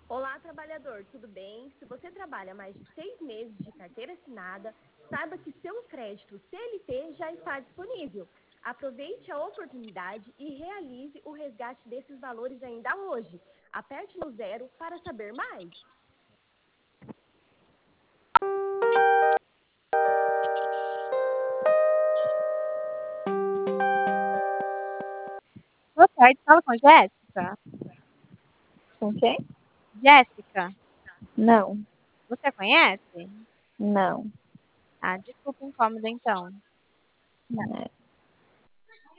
Olá, trabalhador, tudo bem? Se você trabalha mais de 6 meses de carteira assinada, saiba que seu crédito CLT já está disponível. Aproveite a oportunidade e realize o resgate desses valores ainda hoje. Aperte no zero para saber mais. Boa tarde, fala com a Jéssica. Com quem? Jéssica, Não, você conhece? não. Ah, desculpa o incômodo então. Né?